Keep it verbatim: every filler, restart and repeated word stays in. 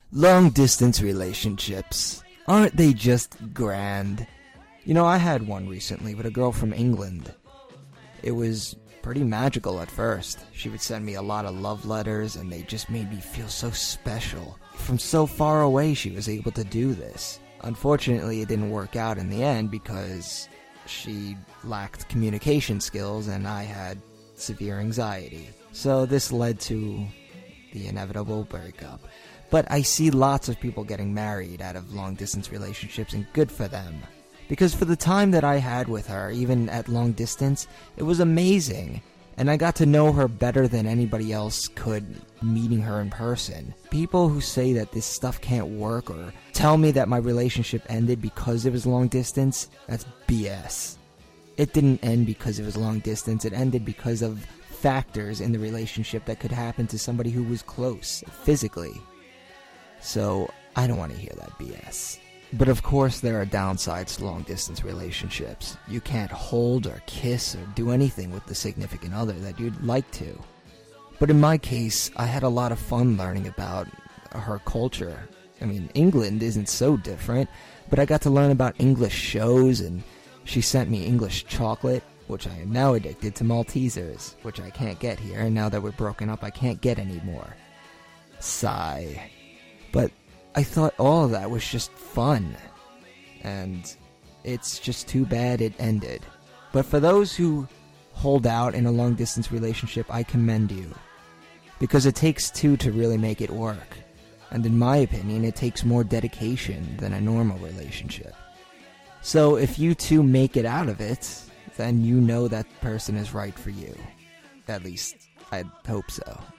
Long-distance relationships. Aren't they just grand? You know, I had one recently with a girl from England. It was pretty magical at first. She would send me a lot of love letters, and they just made me feel so special. From so far away, she was able to do this. Unfortunately, it didn't work out in the end because she lacked communication skills and I had severe anxiety. So this led to the inevitable breakup. But I see lots of people getting married out of long-distance relationships, and good for them. Because for the time that I had with her, even at long distance, it was amazing. And I got to know her better than anybody else could meeting her in person. People who say that this stuff can't work or tell me that my relationship ended because it was long distance, that's B S. It didn't end because it was long distance. It ended because of factors in the relationship that could happen to somebody who was close, physically. So, I don't want to hear that B S. But of course there are downsides to long-distance relationships. You can't hold or kiss or do anything with the significant other that you'd like to. But in my case, I had a lot of fun learning about her culture. I mean, England isn't so different, but I got to learn about English shows, and she sent me English chocolate, which I am now addicted to Maltesers, which I can't get here, and now that we're broken up, I can't get any more. Sigh. But I thought all of that was just fun, and it's just too bad it ended. But for those who hold out in a long-distance relationship, I commend you, because it takes two to really make it work, and in my opinion, it takes more dedication than a normal relationship. So if you two make it out of it, then you know that person is right for you. At least, I hope so.